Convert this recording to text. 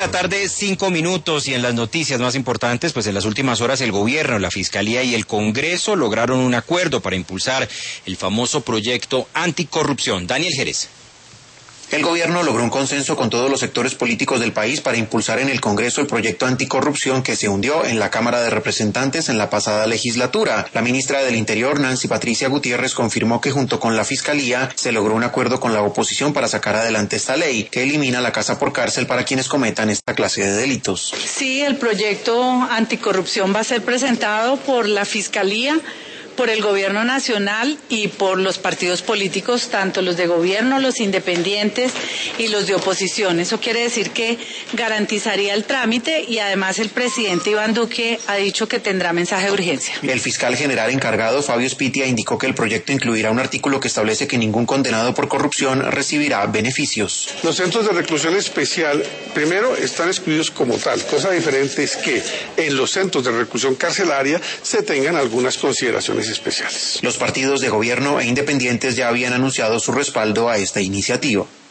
La tarde, 5 minutos, y en las noticias más importantes, pues en las últimas horas el gobierno, la Fiscalía y el Congreso lograron un acuerdo para impulsar el famoso proyecto anticorrupción. Daniel Jerez. El gobierno logró un consenso con todos los sectores políticos del país para impulsar en el Congreso el proyecto anticorrupción que se hundió en la Cámara de Representantes en la pasada legislatura. La ministra del Interior, Nancy Patricia Gutiérrez, confirmó que junto con la Fiscalía se logró un acuerdo con la oposición para sacar adelante esta ley que elimina la casa por cárcel para quienes cometan esta clase de delitos. Sí, el proyecto anticorrupción va a ser presentado por la Fiscalía, por el Gobierno Nacional y por los partidos políticos, tanto los de gobierno, los independientes y los de oposición. Eso quiere decir que garantizaría el trámite y además el presidente Iván Duque ha dicho que tendrá mensaje de urgencia. El fiscal general encargado, Fabio Spitia, indicó que el proyecto incluirá un artículo que establece que ningún condenado por corrupción recibirá beneficios. Los centros de reclusión especial, primero, están excluidos como tal. Cosa diferente es que en los centros de reclusión carcelaria se tengan algunas consideraciones especiales. Los partidos de gobierno e independientes ya habían anunciado su respaldo a esta iniciativa.